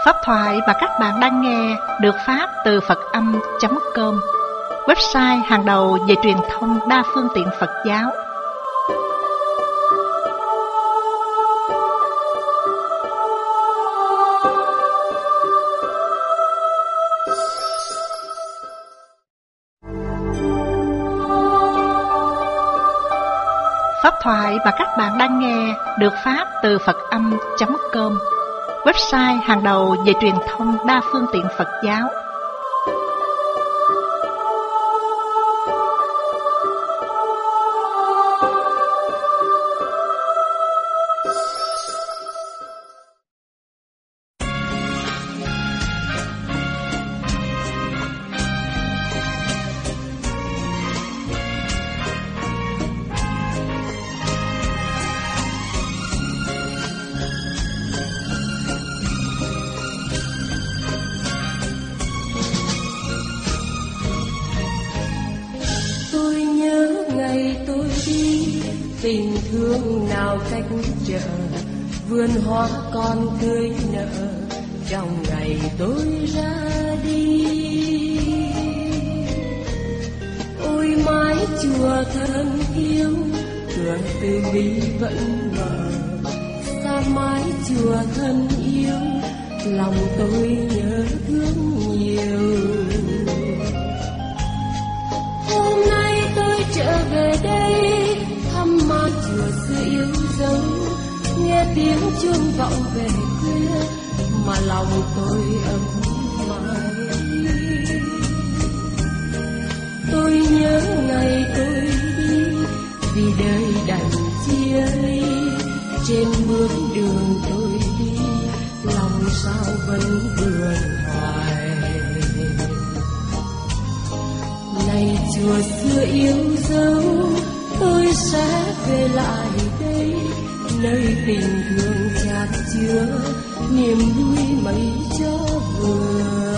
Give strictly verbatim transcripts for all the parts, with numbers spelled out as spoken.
Pháp thoại mà các bạn đang nghe được phát từ Phật âm chấm com, website hàng đầu về truyền thông đa phương tiện Phật giáo. Pháp thoại mà các bạn đang nghe được phát từ Phật âm chấm com, website hàng đầu về truyền thông đa phương tiện Phật giáo. Tình thương nào cách chợ, vườn hoa còn tươi nở trong ngày tôi ra đi. Ôi mái chùa thân yêu, cửa từ bi vẫn mở. Xa mái chùa thân yêu, lòng tôi nhớ thương nhiều. Hôm nay tôi trở về đây thăm mái chùa xưa yêu dấu, nghe tiếng chuông vọng về khuya mà lòng tôi ấm mãi. Tôi nhớ ngày tôi đi, vì đời đành chia ly. Trên bước đường tôi đi, lòng sao vẫn buồn hoài. Này chùa xưa yêu dấu, tôi sẽ về lại đây, nơi tình thương chat chứa niềm vui mấy cho vừa.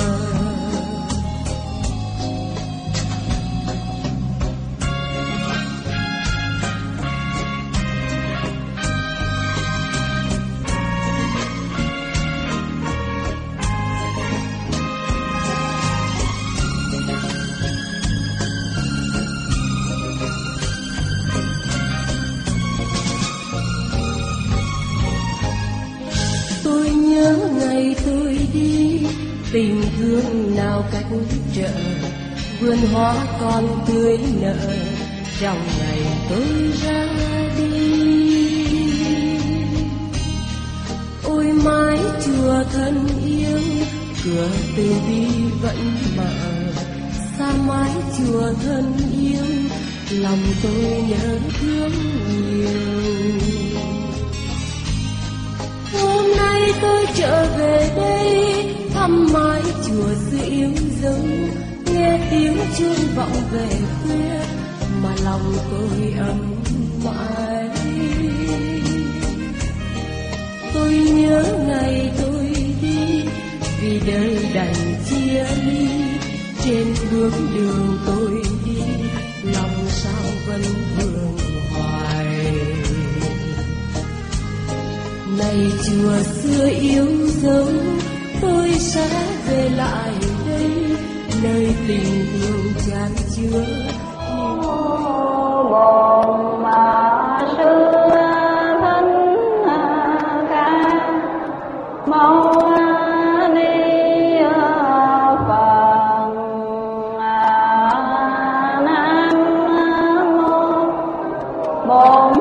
Tình thương nào cách chợ, vườn hoa còn tươi nở trong ngày tôi ra đi. Ôi mái chùa thân yêu, cửa từ bi vẫn mở. Xa mái chùa thân yêu, lòng tôi nhớ thương nhiều. Hôm nay tôi trở về đây thăm mái chùa xưa yêu dấu, nghe tiếng chuông vọng về khuya mà lòng tôi ấm mãi. Tôi nhớ ngày tôi đi, vì đời đành chia ly. Trên bước đường tôi đi, lòng sao vẫn vương hoài. Này chùa xưa yêu dấu, tôi sẽ về lại đây, nơi tình thương chan chứa niềm vui. Bồn mà sư thân ca mâu ni Phật. Nam mô Bổn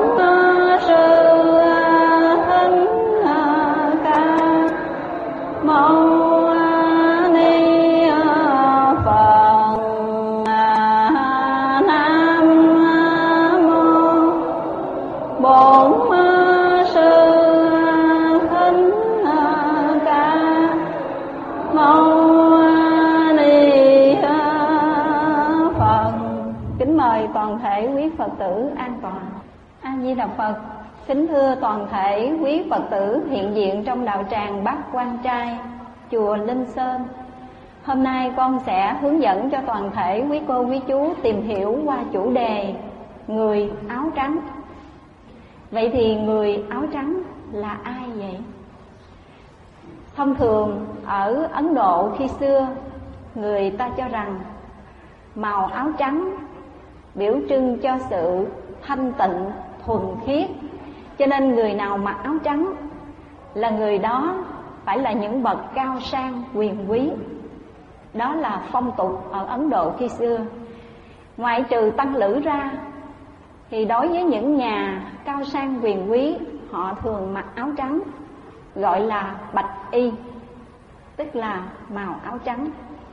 Phật tử an toàn. A Di Đà Phật. Kính thưa toàn thể quý Phật tử hiện diện trong đạo tràng Bát Quan Trai, chùa Linh Sơn. Hôm nay con sẽ hướng dẫn cho toàn thể quý cô quý chú tìm hiểu qua chủ đề người áo trắng. Vậy thì người áo trắng là ai vậy? Thông thường ở Ấn Độ khi xưa, người ta cho rằng màu áo trắng biểu trưng cho sự thanh tịnh, thuần khiết. Cho nên người nào mặc áo trắng là người đó phải là những bậc cao sang quyền quý. Đó là phong tục ở Ấn Độ khi xưa. Ngoại trừ tăng lữ ra, thì đối với những nhà cao sang quyền quý, họ thường mặc áo trắng, gọi là bạch y, tức là màu áo trắng.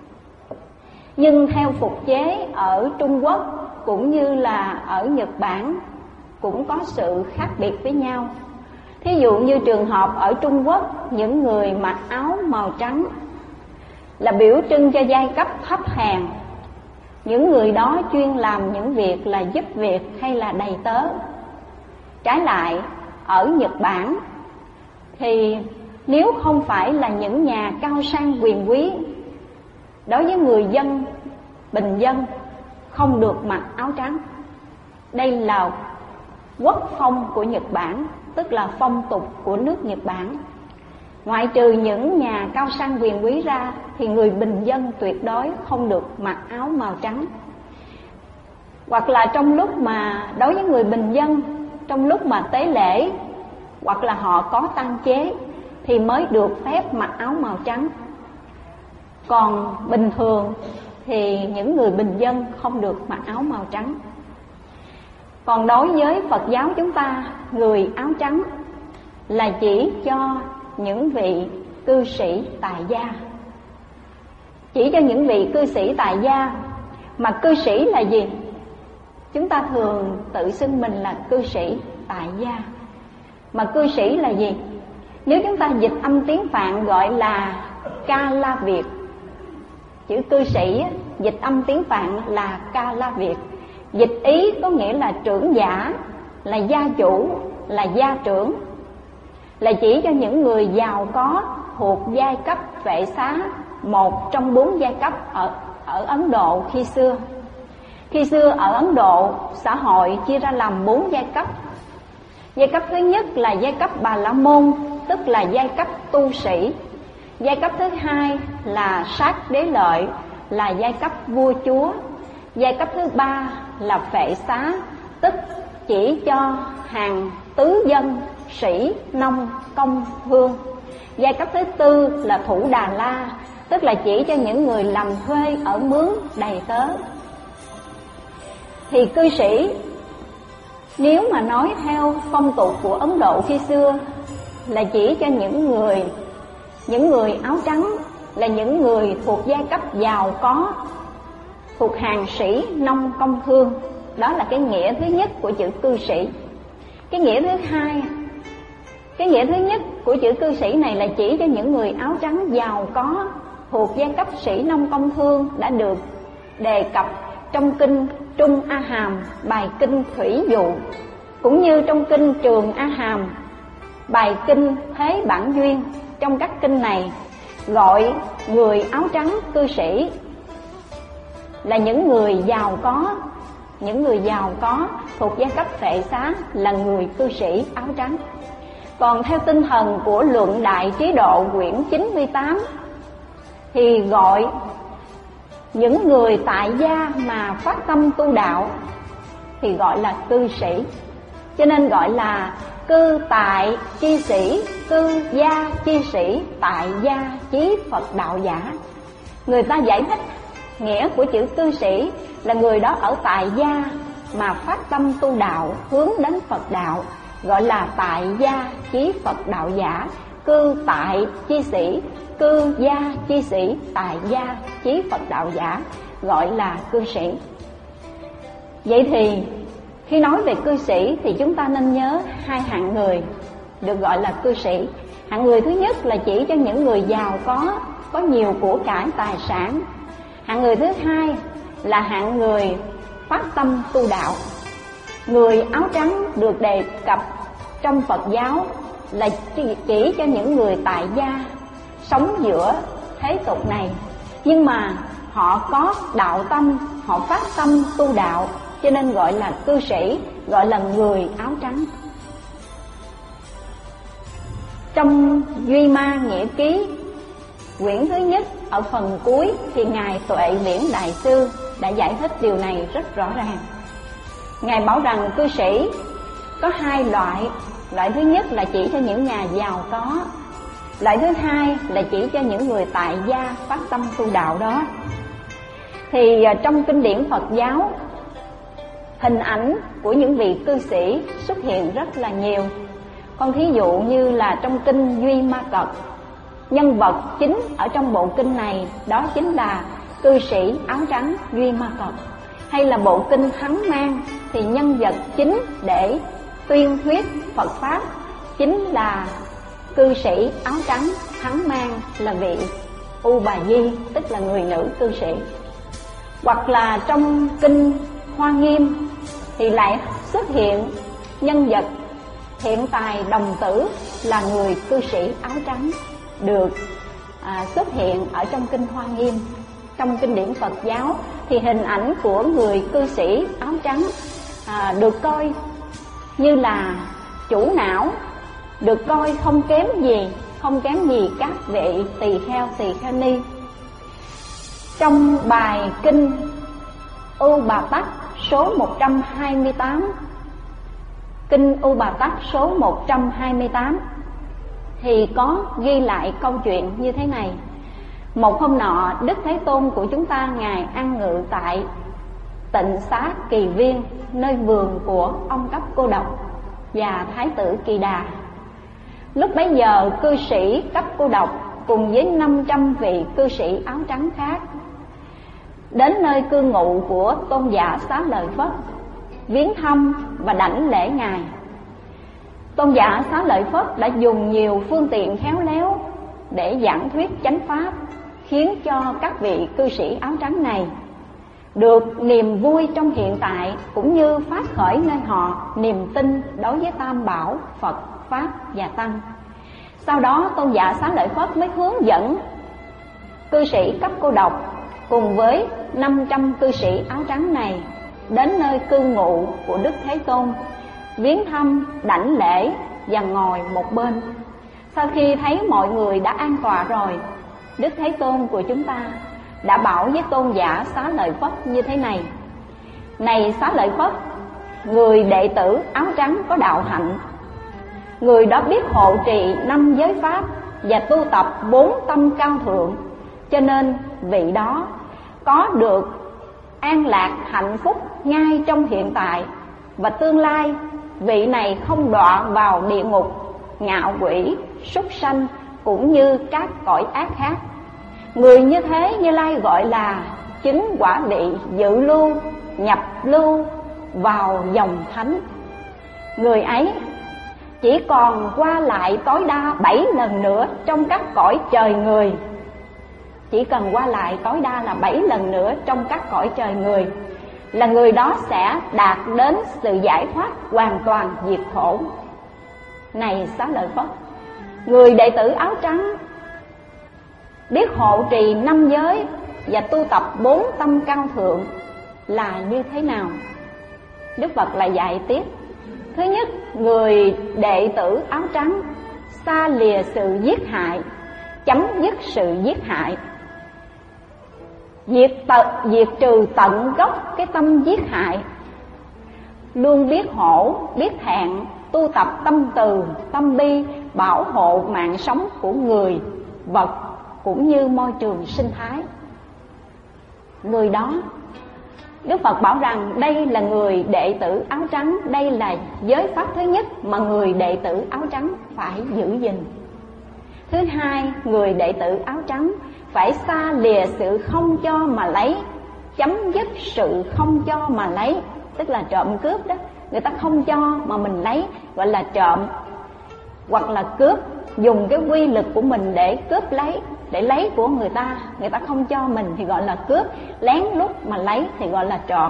Nhưng theo phục chế ở Trung Quốc cũng như là ở Nhật Bản cũng có sự khác biệt với nhau. Thí dụ như trường hợp ở Trung Quốc, những người mặc áo màu trắng là biểu trưng cho giai cấp thấp hèn. Những người đó chuyên làm những việc là giúp việc hay là đầy tớ. Trái lại, ở Nhật Bản thì nếu không phải là những nhà cao sang quyền quý, đối với người dân bình dân không được mặc áo trắng. Đây là quốc phong của Nhật Bản, tức là phong tục của nước Nhật Bản. Ngoại trừ những nhà cao sang quyền quý ra, thì người bình dân tuyệt đối không được mặc áo màu trắng. Hoặc là trong lúc mà đối với người bình dân, trong lúc mà tế lễ hoặc là họ có tang chế thì mới được phép mặc áo màu trắng. Còn bình thường thì những người bình dân không được mặc áo màu trắng. Còn đối với Phật giáo chúng ta, người áo trắng là chỉ cho những vị cư sĩ tại gia. Chỉ cho những vị cư sĩ tại gia. Mà cư sĩ là gì? Chúng ta thường tự xưng mình là cư sĩ tại gia. Mà cư sĩ là gì? Nếu chúng ta dịch âm tiếng Phạn gọi là Ca La Việt. Chữ cư sĩ dịch âm tiếng Phạn là Ca La Việt. Dịch ý có nghĩa là trưởng giả, là gia chủ, là gia trưởng, là chỉ cho những người giàu có thuộc giai cấp vệ xá, một trong bốn giai cấp ở, ở Ấn Độ khi xưa. Khi xưa ở Ấn Độ, xã hội chia ra làm bốn giai cấp. Giai cấp thứ nhất là giai cấp Bà La Môn, tức là giai cấp tu sĩ. Giai cấp thứ hai là Sát Đế Lợi, là giai cấp vua chúa. Giai cấp thứ ba là Phệ Xá, tức chỉ cho hàng tứ dân, sĩ, nông, công, thương. Giai cấp thứ tư là Thủ Đà La, tức là chỉ cho những người làm thuê ở mướn đầy tớ. Thì cư sĩ, nếu mà nói theo phong tục của Ấn Độ khi xưa, là chỉ cho những người những người áo trắng, là những người thuộc giai cấp giàu có, thuộc hàng sĩ, nông, công, thương. Đó là cái nghĩa thứ nhất của chữ cư sĩ. Cái nghĩa thứ hai, cái nghĩa thứ nhất của chữ cư sĩ này là chỉ cho những người áo trắng giàu có, thuộc giai cấp sĩ, nông, công, thương, đã được đề cập trong kinh Trung A Hàm, bài kinh Thủy Dụ, cũng như trong kinh Trường A Hàm, bài kinh Thế Bản Duyên. Trong các kinh này gọi người áo trắng cư sĩ là những người giàu có. Những người giàu có thuộc giai cấp Phệ Xá là người cư sĩ áo trắng. Còn theo tinh thần của Luận Đại Trí Độ quyển chín mươi tám thì gọi những người tại gia mà phát tâm tu đạo thì gọi là cư sĩ. Cho nên gọi là cư tại chi sĩ, cư gia chi sĩ, tại gia chí Phật đạo giả. Người ta giải thích nghĩa của chữ cư sĩ là người đó ở tại gia mà phát tâm tu đạo, hướng đến Phật đạo, gọi là tại gia chí Phật đạo giả. Cư tại chi sĩ, cư gia chi sĩ, tại gia chí Phật đạo giả, gọi là cư sĩ. Vậy thì khi nói về cư sĩ thì chúng ta nên nhớ hai hạng người được gọi là cư sĩ. Hạng người thứ nhất là chỉ cho những người giàu có, có nhiều của cải tài sản. Hạng người thứ hai là hạng người phát tâm tu đạo. Người áo trắng được đề cập trong Phật giáo là chỉ cho những người tại gia sống giữa thế tục này, nhưng mà họ có đạo tâm, họ phát tâm tu đạo, cho nên gọi là cư sĩ, gọi là người áo trắng. Trong Duy Ma Nghĩa Ký quyển thứ nhất ở phần cuối thì Ngài Tuệ Viễn Đại Sư đã giải thích điều này rất rõ ràng. Ngài bảo rằng cư sĩ có hai loại. Loại thứ nhất là chỉ cho những nhà giàu có. Loại thứ hai là chỉ cho những người tại gia phát tâm tu đạo đó. Thì trong kinh điển Phật giáo, hình ảnh của những vị cư sĩ xuất hiện rất là nhiều. Con thí dụ như là trong kinh Duy Ma Cật, nhân vật chính ở trong bộ kinh này đó chính là cư sĩ áo trắng Duy Ma Cật. Hay là bộ kinh Thắng Mang thì nhân vật chính để tuyên thuyết Phật Pháp chính là cư sĩ áo trắng Thắng Mang, là vị U Bà Di, tức là người nữ cư sĩ. Hoặc là trong kinh Hoa Nghiêm thì lại xuất hiện nhân vật hiện tài đồng tử là người cư sĩ áo trắng, được à, xuất hiện ở trong kinh Hoa Nghiêm. Trong kinh điển Phật giáo thì hình ảnh của người cư sĩ áo trắng à, được coi như là chủ não, được coi không kém gì, không kém gì các vị tỳ kheo, tỳ kheo ni. Trong bài kinh U Bà Tắc số một trăm hai mươi tám, kinh U Bà Tắc số một trăm hai mươi tám thì có ghi lại câu chuyện như thế này. Một hôm nọ, Đức Thế Tôn của chúng ta Ngài ăn ngự tại Tịnh Xá Kỳ Viên, nơi vườn của ông Cấp Cô Độc và Thái tử Kỳ Đà. Lúc bấy giờ, cư sĩ Cấp Cô Độc cùng với năm trăm vị cư sĩ áo trắng khác đến nơi cư ngụ của Tôn giả Xá Lợi Phất, viếng thăm và đảnh lễ Ngài. Tôn giả Xá Lợi Phất đã dùng nhiều phương tiện khéo léo để giảng thuyết chánh pháp, khiến cho các vị cư sĩ áo trắng này được niềm vui trong hiện tại, cũng như phát khởi nơi họ niềm tin đối với Tam Bảo Phật, Pháp và Tăng. Sau đó Tôn giả Xá Lợi Phất mới hướng dẫn cư sĩ Cấp Cô Độc cùng với năm trăm cư sĩ áo trắng này đến nơi cư ngụ của Đức Thế Tôn, viếng thăm, đảnh lễ và ngồi một bên. Sau khi thấy mọi người đã an tọa rồi, Đức Thế Tôn của chúng ta đã bảo với Tôn giả Xá Lợi Phất như thế này: Này Xá Lợi Phất, người đệ tử áo trắng có đạo hạnh, người đó biết hộ trì năm giới pháp và tu tập bốn tâm cao thượng, cho nên vị đó có được an lạc hạnh phúc ngay trong hiện tại, và tương lai vị này không đọa vào địa ngục, ngạo quỷ, súc sanh cũng như các cõi ác khác. Người như thế Như Lai gọi là chứng quả vị dự lưu, nhập lưu vào dòng thánh. Người ấy chỉ còn qua lại tối đa bảy lần nữa trong các cõi trời người. Chỉ cần qua lại tối đa là bảy lần nữa trong các cõi trời người, là người đó sẽ đạt đến sự giải thoát hoàn toàn diệt khổ. Này Xá Lợi Phất, người đệ tử áo trắng biết hộ trì năm giới và tu tập bốn tâm cao thượng là như thế nào? Đức Phật lại dạy tiếp. Thứ nhất, người đệ tử áo trắng xa lìa sự giết hại, chấm dứt sự giết hại, diệt, tận, diệt trừ tận gốc cái tâm giết hại, luôn biết hổ, biết thẹn, tu tập tâm từ, tâm bi, bảo hộ mạng sống của người, vật cũng như môi trường sinh thái. Người đó, Đức Phật bảo rằng đây là người đệ tử áo trắng, đây là giới pháp thứ nhất mà người đệ tử áo trắng phải giữ gìn. Thứ hai, người đệ tử áo trắng phải xa lìa sự không cho mà lấy, chấm dứt sự không cho mà lấy, tức là trộm cướp đó. Người ta không cho mà mình lấy gọi là trộm, hoặc là cướp, dùng cái quy lực của mình để cướp lấy, để lấy của người ta. Người ta không cho mình thì gọi là cướp, lén lút mà lấy thì gọi là trộm.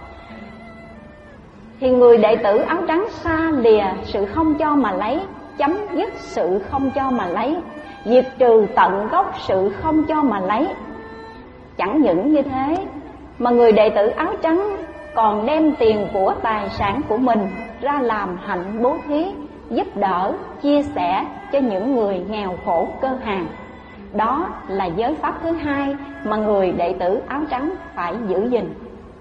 Thì người đệ tử áo trắng xa lìa sự không cho mà lấy, chấm dứt sự không cho mà lấy, diệt trừ tận gốc sự không cho mà lấy. Chẳng những như thế mà người đệ tử áo trắng còn đem tiền của tài sản của mình ra làm hạnh bố thí, giúp đỡ, chia sẻ cho những người nghèo khổ cơ hàn. Đó là giới pháp thứ hai mà người đệ tử áo trắng phải giữ gìn.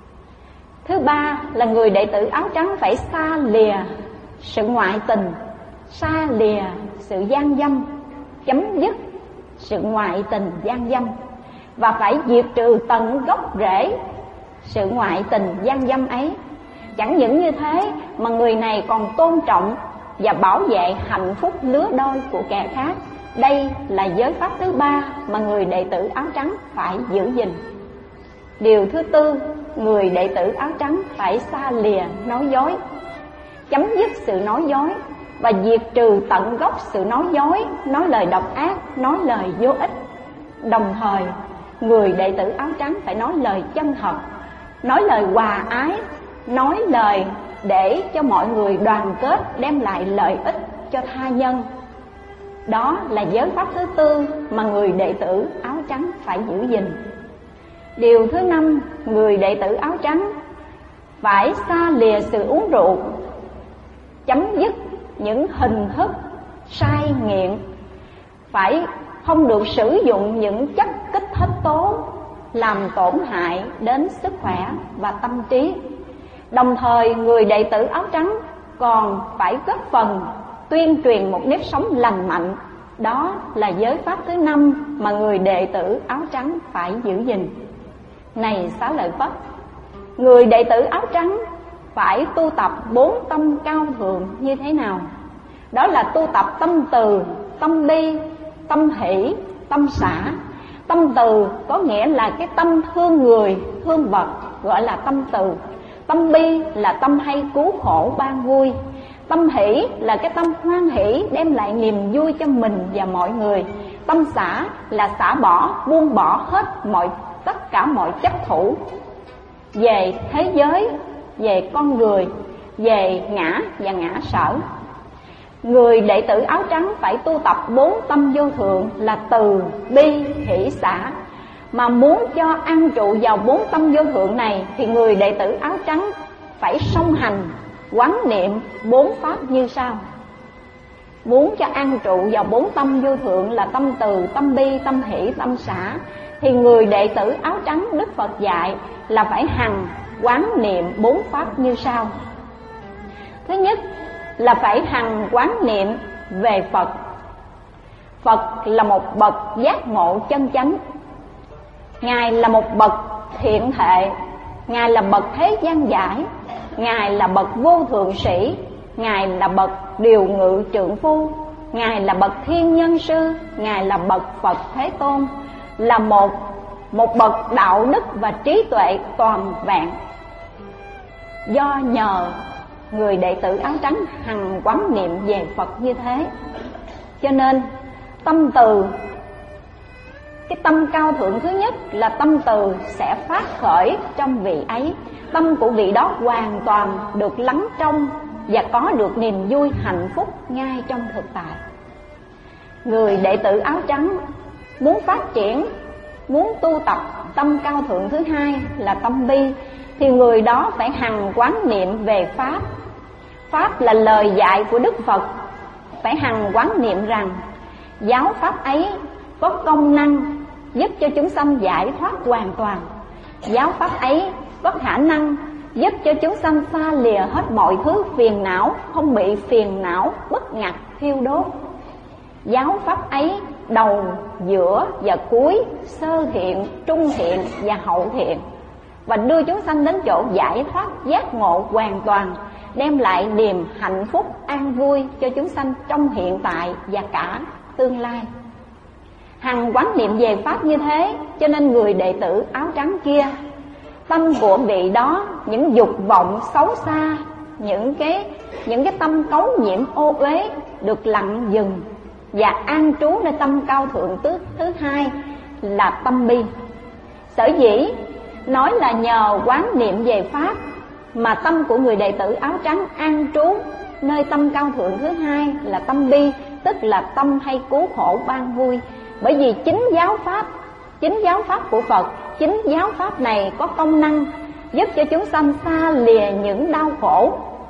Thứ ba là người đệ tử áo trắng phải xa lìa sự ngoại tình, xa lìa sự gian dâm, chấm dứt sự ngoại tình gian dâm, và phải diệt trừ tận gốc rễ sự ngoại tình gian dâm ấy. Chẳng những như thế mà người này còn tôn trọng và bảo vệ hạnh phúc lứa đôi của kẻ khác. Đây là giới pháp thứ ba mà người đệ tử áo trắng phải giữ gìn. Điều thứ tư, người đệ tử áo trắng phải xa lìa nói dối, chấm dứt sự nói dối và diệt trừ tận gốc sự nói dối, nói lời độc ác, nói lời vô ích. Đồng thời, người đệ tử áo trắng phải nói lời chân thật, nói lời hòa ái, nói lời để cho mọi người đoàn kết, đem lại lợi ích cho tha nhân. Đó là giới pháp thứ tư mà người đệ tử áo trắng phải giữ gìn. Điều thứ năm, người đệ tử áo trắng phải xa lìa sự uống rượu, chấm dứt những hình thức say nghiện, phải không được sử dụng những chất kích thích tố làm tổn hại đến sức khỏe và tâm trí. Đồng thời, người đệ tử áo trắng còn phải góp phần tuyên truyền một nếp sống lành mạnh. Đó là giới pháp thứ năm mà người đệ tử áo trắng phải giữ gìn. Này Xá Lợi Phất, người đệ tử áo trắng phải tu tập bốn tâm cao thượng như thế nào? Đó là tu tập tâm từ, tâm bi, tâm hỷ, tâm xả. Tâm từ có nghĩa là cái tâm thương người, thương vật, gọi là tâm từ. Tâm bi là tâm hay cứu khổ ban vui. Tâm hỷ là cái tâm hoan hỷ, đem lại niềm vui cho mình và mọi người. Tâm xả là xả bỏ, buông bỏ hết mọi tất cả mọi chấp thủ về thế giới, về con người, về ngã và ngã sở. Người đệ tử áo trắng phải tu tập bốn tâm vô thượng là từ, bi, hỷ, xả. Mà muốn cho an trụ vào bốn tâm vô thượng này thì người đệ tử áo trắng phải song hành quán niệm bốn pháp như sau. Muốn cho an trụ vào bốn tâm vô thượng là tâm từ, tâm bi, tâm hỷ, tâm xả, thì người đệ tử áo trắng Đức Phật dạy là phải hằng quán niệm bốn pháp như sau. Thứ nhất là phải hằng quán niệm về Phật. Phật là một bậc giác ngộ chân chánh, Ngài là một bậc thiện thệ, Ngài là bậc thế gian giải, Ngài là bậc vô thượng sĩ, Ngài là bậc điều ngự trượng phu, Ngài là bậc thiên nhân sư, Ngài là bậc Phật Thế Tôn, là một một bậc đạo đức và trí tuệ toàn vẹn. Do nhờ người đệ tử áo trắng hằng quán niệm về Phật như thế, cho nên tâm từ, cái tâm cao thượng thứ nhất là tâm từ sẽ phát khởi trong vị ấy. Tâm của vị đó hoàn toàn được lắng trong và có được niềm vui hạnh phúc ngay trong thực tại. Người đệ tử áo trắng muốn phát triển, muốn tu tập tâm cao thượng thứ hai là tâm bi, thì người đó phải hằng quán niệm về Pháp. Pháp là lời dạy của Đức Phật. Phải hằng quán niệm rằng giáo Pháp ấy có công năng giúp cho chúng sanh giải thoát hoàn toàn. Giáo Pháp ấy có khả năng giúp cho chúng sanh xa lìa hết mọi thứ phiền não, không bị phiền não bất ngặt thiêu đốt. Giáo Pháp ấy đầu, giữa và cuối, sơ thiện, trung thiện và hậu thiện, và đưa chúng sanh đến chỗ giải thoát giác ngộ hoàn toàn, đem lại niềm hạnh phúc an vui cho chúng sanh trong hiện tại và cả tương lai. Hằng quán niệm về Pháp như thế, cho nên người đệ tử áo trắng kia, tâm của vị đó, những dục vọng xấu xa, những cái những cái tâm cấu nhiễm ô uế được lặng dừng và an trú nơi tâm cao thượng tước thứ hai là tâm bi. Sở dĩ nói là nhờ quán niệm về Pháp mà tâm của người đệ tử áo trắng an trú nơi tâm cao thượng thứ hai là tâm bi, tức là tâm hay cứu khổ ban vui. Bởi vì chính giáo Pháp, chính giáo Pháp của Phật, chính giáo Pháp này có công năng giúp cho chúng sanh xa lìa những đau khổ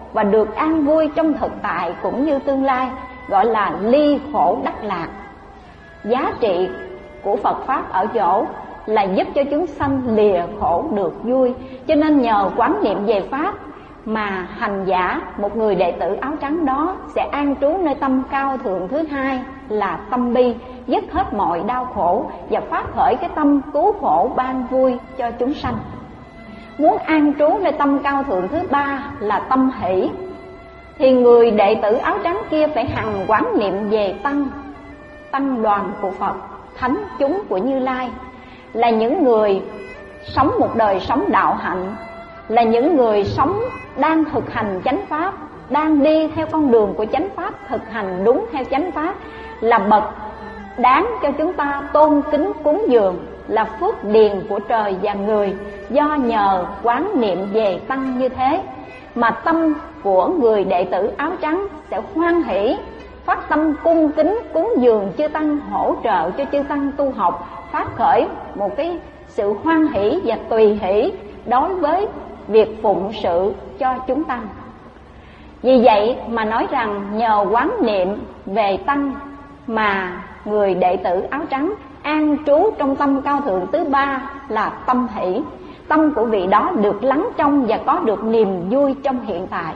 và được an vui trong thực tại cũng như tương lai, gọi là ly khổ đắc lạc. Giá trị của Phật Pháp ở chỗ là giúp cho chúng sanh lìa khổ được vui. Cho nên nhờ quán niệm về Pháp mà hành giả, một người đệ tử áo trắng đó sẽ an trú nơi tâm cao thượng thứ hai là tâm bi, dứt hết mọi đau khổ và phát khởi cái tâm cứu khổ ban vui cho chúng sanh. Muốn an trú nơi tâm cao thượng thứ ba là tâm hỷ, thì người đệ tử áo trắng kia phải hằng quán niệm về tăng, tăng đoàn của Phật, thánh chúng của Như Lai, là những người sống một đời sống đạo hạnh, là những người sống đang thực hành chánh pháp, đang đi theo con đường của chánh pháp, thực hành đúng theo chánh pháp, là bậc đáng cho chúng ta tôn kính cúng dường, là phước điền của trời và người. Do nhờ quán niệm về tăng như thế mà tâm của người đệ tử áo trắng sẽ hoan hỷ, phát tâm cung kính cúng dường chư tăng, hỗ trợ cho chư tăng tu học, phát khởi một cái sự hoan hỷ và tùy hỷ đối với việc phụng sự cho chúng tăng. Vì vậy mà nói rằng nhờ quán niệm về tăng mà người đệ tử áo trắng an trú trong tâm cao thượng thứ ba là tâm hỷ. Tâm của vị đó được lắng trong và có được niềm vui trong hiện tại.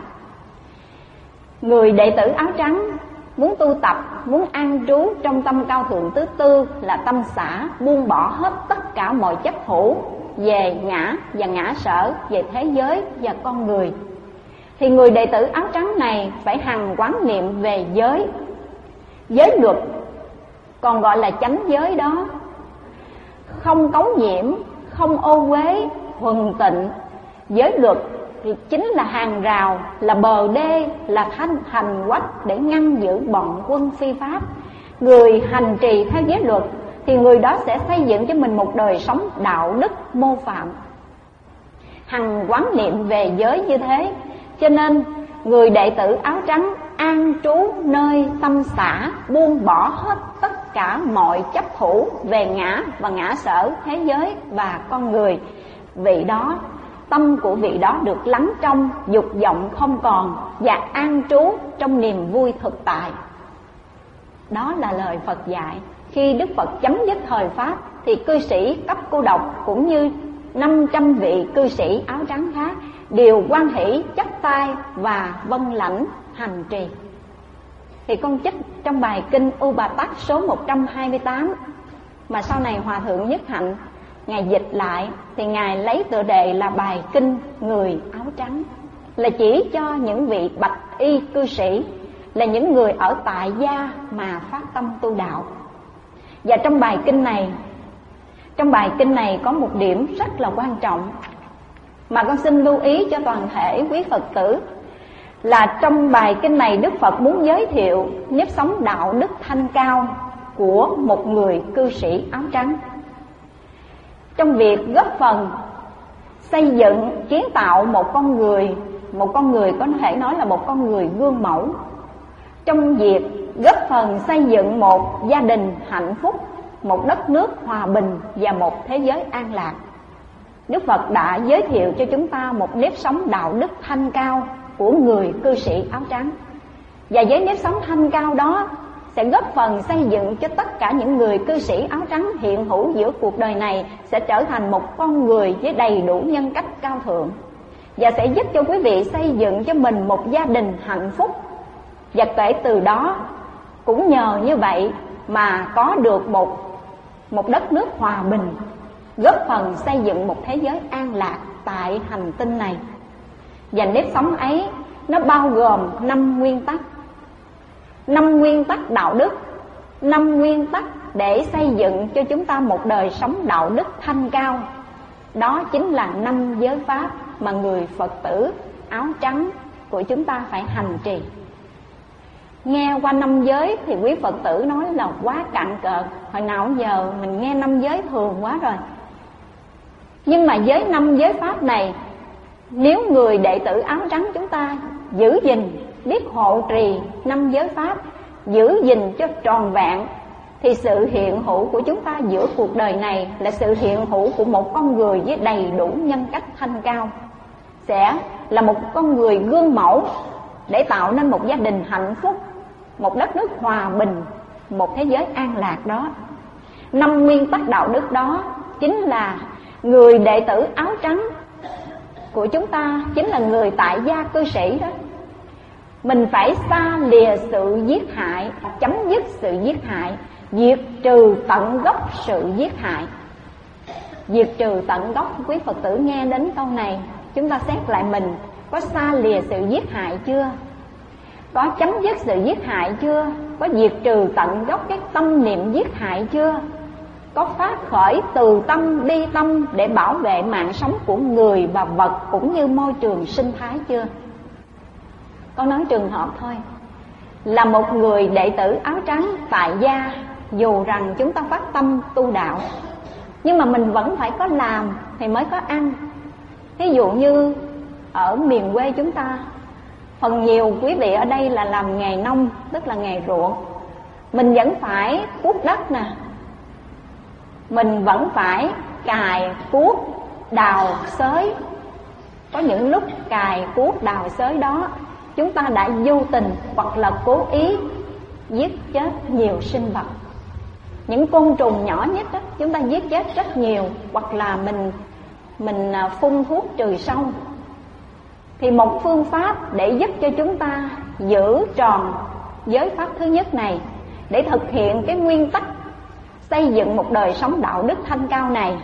Người đệ tử áo trắng muốn tu tập, muốn an trú trong tâm cao thượng thứ tư là tâm xả, buông bỏ hết tất cả mọi chấp thủ về ngã và ngã sở, về thế giới và con người. Thì người đệ tử áo trắng này phải hằng quán niệm về giới, giới luật, còn gọi là chánh giới đó, không cấu nhiễm, không ô uế, thuần tịnh. Giới luật thì chính là hàng rào, là bờ đê, là thanh hành quách để ngăn giữ bọn quân phi pháp. Người hành trì theo giới luật thì người đó sẽ xây dựng cho mình một đời sống đạo đức mô phạm, hằng quán niệm về giới như thế. Cho nên người đệ tử áo trắng an trú nơi tâm xả, buông bỏ hết tất cả mọi chấp thủ về ngã và ngã sở, thế giới và con người. Vị đó, tâm của vị đó được lắng trong, dục vọng không còn và an trú trong niềm vui thực tại. Đó là lời Phật dạy. Khi Đức Phật chấm dứt thời Pháp thì cư sĩ cấp cô độc cũng như năm trăm vị cư sĩ áo trắng khác đều hoan hỷ chắp tay và vâng lãnh hành trì. Thì con trích trong bài kinh U Bà Tắc số một trăm hai mươi tám mà sau này Hòa Thượng Nhất Hạnh Ngài dịch lại, thì Ngài lấy tựa đề là bài kinh người áo trắng, là chỉ cho những vị bạch y cư sĩ, là những người ở tại gia mà phát tâm tu đạo. Và trong bài kinh này, trong bài kinh này có một điểm rất là quan trọng mà con xin lưu ý cho toàn thể quý Phật tử, là trong bài kinh này Đức Phật muốn giới thiệu nếp sống đạo đức thanh cao của một người cư sĩ áo trắng, trong việc góp phần xây dựng, kiến tạo một con người, một con người có thể nói là một con người gương mẫu, trong việc góp phần xây dựng một gia đình hạnh phúc, một đất nước hòa bình và một thế giới an lạc. Đức Phật đã giới thiệu cho chúng ta một nếp sống đạo đức thanh cao của người cư sĩ áo trắng. Và với nếp sống thanh cao đó sẽ góp phần xây dựng cho tất cả những người cư sĩ áo trắng hiện hữu giữa cuộc đời này sẽ trở thành một con người với đầy đủ nhân cách cao thượng, và sẽ giúp cho quý vị xây dựng cho mình một gia đình hạnh phúc. Và kể từ đó cũng nhờ như vậy mà có được một, một đất nước hòa bình, góp phần xây dựng một thế giới an lạc tại hành tinh này. Và nếp sống ấy nó bao gồm năm nguyên tắc, năm nguyên tắc đạo đức, năm nguyên tắc để xây dựng cho chúng ta một đời sống đạo đức thanh cao. Đó chính là năm giới pháp mà người Phật tử áo trắng của chúng ta phải hành trì. Nghe qua năm giới thì quý Phật tử nói là quá cạn cợt, hồi nào giờ mình nghe năm giới thường quá rồi. Nhưng mà với năm giới pháp này, nếu người đệ tử áo trắng chúng ta giữ gìn, biết hộ trì năm giới pháp, giữ gìn cho tròn vẹn, thì sự hiện hữu của chúng ta giữa cuộc đời này là sự hiện hữu của một con người với đầy đủ nhân cách thanh cao. sẽ là một con người gương mẫu để tạo nên một gia đình hạnh phúc, một đất nước hòa bình, một thế giới an lạc đó. Năm nguyên tắc đạo đức đó chính là người đệ tử áo trắng của chúng ta, chính là người tại gia cư sĩ đó. Mình phải xa lìa sự giết hại, chấm dứt sự giết hại, diệt trừ tận gốc sự giết hại. Diệt trừ tận gốc, quý Phật tử nghe đến câu này, chúng ta xét lại mình có xa lìa sự giết hại chưa? Có chấm dứt sự giết hại chưa? Có diệt trừ tận gốc cái tâm niệm giết hại chưa? Có phát khởi từ tâm đi tâm để bảo vệ mạng sống của người và vật cũng như môi trường sinh thái chưa? Con nói trường hợp thôi, là một người đệ tử áo trắng tại gia, dù rằng chúng ta phát tâm tu đạo, nhưng mà mình vẫn phải có làm thì mới có ăn. Ví dụ như ở miền quê chúng ta, phần nhiều quý vị ở đây là làm nghề nông, tức là nghề ruộng. Mình vẫn phải cuốc đất nè, mình vẫn phải cài cuốc, đào xới. Có những lúc cài cuốc đào xới đó, chúng ta đã vô tình hoặc là cố ý giết chết nhiều sinh vật. Những côn trùng nhỏ nhất đó, chúng ta giết chết rất nhiều, hoặc là mình mình phun thuốc trừ sâu. Thì một phương pháp để giúp cho chúng ta giữ tròn giới pháp thứ nhất này, để thực hiện cái nguyên tắc xây dựng một đời sống đạo đức thanh cao này,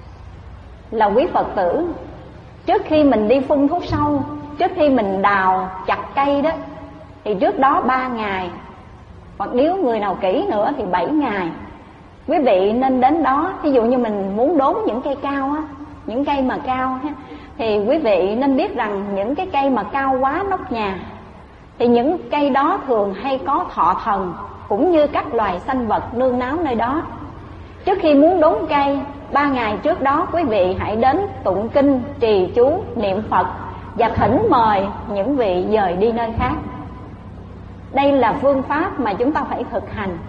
là quý Phật tử trước khi mình đi phun thuốc sâu, trước khi mình đào chặt cây đó, thì trước đó ba ngày, hoặc nếu người nào kỹ nữa thì bảy ngày, quý vị nên đến đó. Ví dụ như mình muốn đốn những cây cao á, những cây mà cao ha, thì quý vị nên biết rằng những cái cây mà cao quá nóc nhà, thì những cây đó thường hay có thọ thần, cũng như các loài sanh vật nương náu nơi đó. Trước khi muốn đốn cây, ba ngày trước đó quý vị hãy đến tụng kinh, trì chú, niệm Phật và thỉnh mời những vị dời đi nơi khác. Đây là phương pháp mà chúng ta phải thực hành.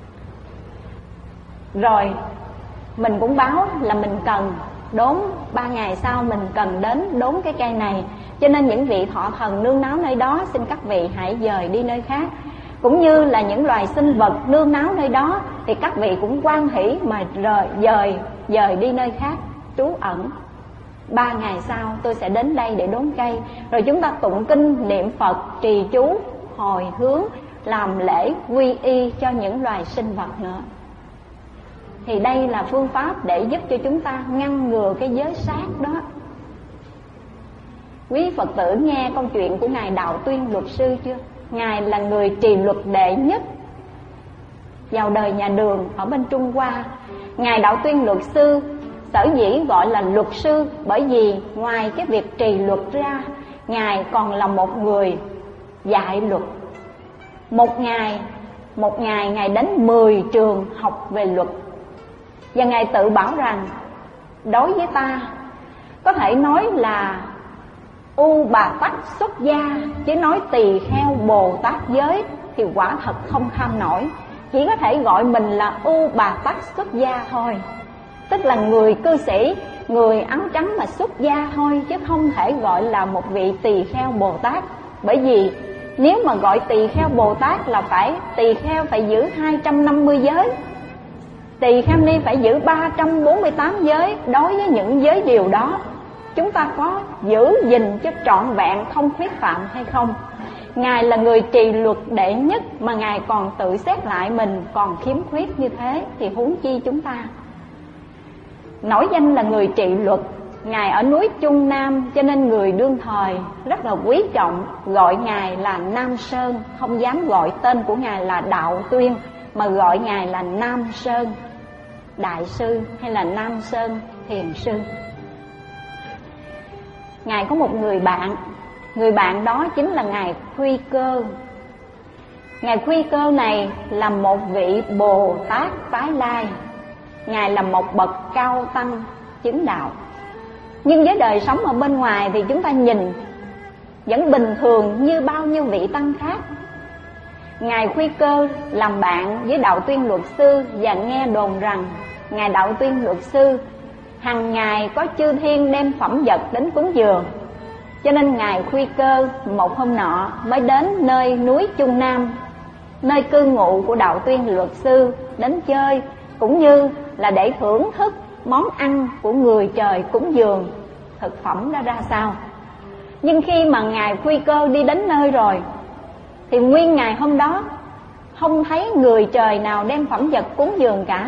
Rồi mình cũng báo là mình cần đốn, ba ngày sau mình cần đến đốn cái cây này, cho nên những vị thọ thần nương náu nơi đó xin các vị hãy dời đi nơi khác. Cũng như là những loài sinh vật nương náu nơi đó, thì các vị cũng hoan hỷ mà rời dời dời đi nơi khác trú ẩn. Ba ngày sau tôi sẽ đến đây để đốn cây. Rồi chúng ta tụng kinh, niệm Phật, trì chú, hồi hướng, làm lễ quy y cho những loài sinh vật nữa. Thì đây là phương pháp để giúp cho chúng ta ngăn ngừa cái giới sát đó. Quý Phật tử nghe câu chuyện của Ngài Đạo Tuyên Luật Sư chưa? Ngài là người trì luật đệ nhất vào đời nhà Đường ở bên Trung Hoa. Ngài Đạo Tuyên Luật Sư sở dĩ gọi là luật sư, bởi vì ngoài cái việc trì luật ra, Ngài còn là một người dạy luật. Một ngày, một ngày Ngài đến mười trường học về luật. Và Ngài tự bảo rằng đối với ta có thể nói là U Bà Tát xuất gia, chứ nói tỳ kheo Bồ Tát giới thì quả thật không kham nổi. Chỉ có thể gọi mình là U Bà Tát xuất gia thôi, tức là người cư sĩ, người áo trắng mà xuất gia thôi, chứ không thể gọi là một vị tỳ kheo Bồ Tát. Bởi vì nếu mà gọi tỳ kheo Bồ Tát là phải tỳ kheo phải giữ hai trăm năm mươi giới, tỳ kheo ni phải giữ ba trăm bốn mươi tám giới. Đối với những giới điều đó, chúng ta có giữ gìn cho trọn vẹn, không khuyết phạm hay không? Ngài là người trì luật đệ nhất mà Ngài còn tự xét lại mình còn khiếm khuyết như thế, thì huống chi chúng ta. Nổi danh là người trị luật, Ngài ở núi Trung Nam, cho nên người đương thời rất là quý trọng, gọi Ngài là Nam Sơn, không dám gọi tên của Ngài là Đạo Tuyên, mà gọi Ngài là Nam Sơn Đại Sư hay là Nam Sơn Thiền Sư. Ngài có một người bạn, người bạn đó chính là Ngài Khuy Cơ. Ngài Khuy Cơ này là một vị Bồ Tát tái lai, Ngài là một bậc cao tăng chứng đạo. Nhưng với đời sống ở bên ngoài thì chúng ta nhìn vẫn bình thường như bao nhiêu vị tăng khác. Ngài Khuy Cơ làm bạn với Đạo Tuyên Luật Sư, và nghe đồn rằng Ngài Đạo Tuyên Luật Sư hàng ngày có chư thiên đem phẩm vật đến cúng dường. Cho nên Ngài Khuy Cơ một hôm nọ mới đến nơi núi Trung Nam, nơi cư ngụ của Đạo Tuyên Luật Sư, đến chơi cũng như là để thưởng thức món ăn của người trời cúng dường, thực phẩm đã ra sao. Nhưng khi mà Ngài Khuy Cơ đi đến nơi rồi thì nguyên ngày hôm đó không thấy người trời nào đem phẩm vật cúng dường cả.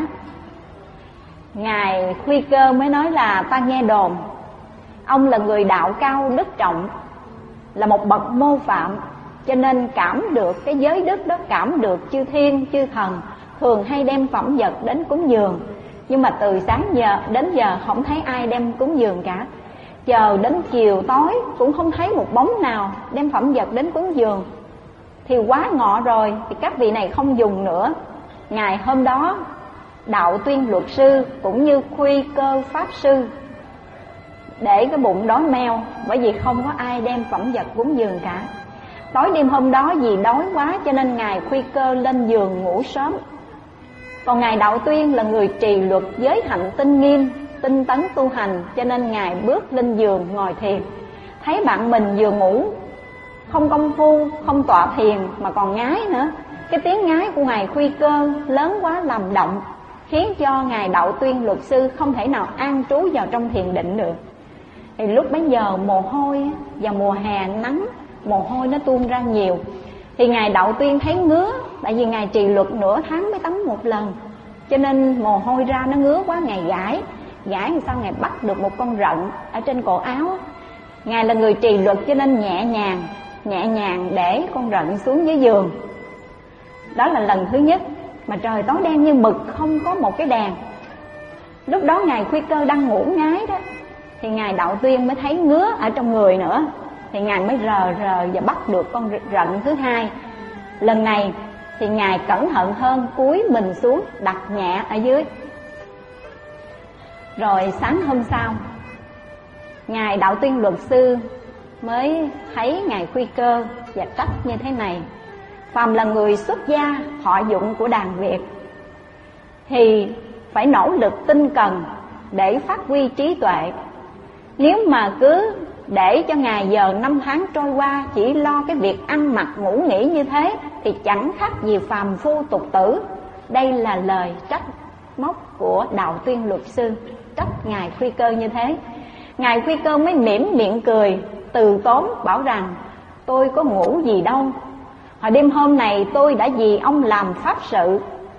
Ngài Khuy Cơ mới nói là ta nghe đồn ông là người đạo cao đức trọng, là một bậc mô phạm, cho nên cảm được cái giới đức đó, cảm được chư thiên chư thần thường hay đem phẩm vật đến cúng dường. Nhưng mà từ sáng giờ đến giờ không thấy ai đem cúng dường cả. Chờ đến chiều tối cũng không thấy một bóng nào đem phẩm vật đến cúng dường. Thì quá ngọ rồi thì các vị này không dùng nữa. Ngày hôm đó Đạo Tuyên Luật Sư cũng như Khuy Cơ Pháp Sư để cái bụng đói meo, bởi vì không có ai đem phẩm vật cúng dường cả. Tối đêm hôm đó vì đói quá cho nên Ngài Khuy Cơ lên giường ngủ sớm. Còn Ngài Đạo Tuyên là người trì luật giới hạnh tinh nghiêm, tinh tấn tu hành, cho nên Ngài bước lên giường ngồi thiền. Thấy bạn mình vừa ngủ, không công phu, không tọa thiền mà còn ngái nữa. Cái tiếng ngái của Ngài Khuy Cơ lớn quá làm động, khiến cho Ngài Đạo Tuyên Luật Sư không thể nào an trú vào trong thiền định được. Thì lúc bấy giờ mồ hôi và mùa hè nắng, mồ hôi nó tuôn ra nhiều. Thì Ngài Đạo Tuyên thấy ngứa, tại vì Ngài trì luật nửa tháng mới tắm một lần, cho nên mồ hôi ra nó ngứa quá. Ngài gãi, gãi thì sao Ngài bắt được một con rận ở trên cổ áo. Ngài là người trì luật cho nên nhẹ nhàng, nhẹ nhàng để con rận xuống dưới giường. Đó là lần thứ nhất, mà trời tối đen như mực, không có một cái đèn. Lúc đó Ngài Khuy Cơ đang ngủ ngái đó, thì Ngài Đạo Tuyên mới thấy ngứa ở trong người nữa. Thì Ngài mới rờ rờ và bắt được con rận thứ hai. Lần này thì Ngài cẩn thận hơn, cúi mình xuống đặt nhẹ ở dưới. Rồi sáng hôm sau, Ngài Đạo Tuyên Luật Sư mới thấy Ngài Khuy Cơ và trách như thế này: phàm là người xuất gia thọ dụng của đàn Việt thì phải nỗ lực tinh cần để phát huy trí tuệ. Nếu mà cứ để cho ngày giờ năm tháng trôi qua chỉ lo cái việc ăn mặc ngủ nghỉ như thế thì chẳng khác gì phàm phu tục tử. Đây là lời trách móc của Đạo Tuyên Luật Sư, trách Ngài Khuy Cơ như thế. Ngài Khuy Cơ mới mỉm miệng cười từ tốn bảo rằng: tôi có ngủ gì đâu, hồi đêm hôm này tôi đã vì ông làm pháp sự.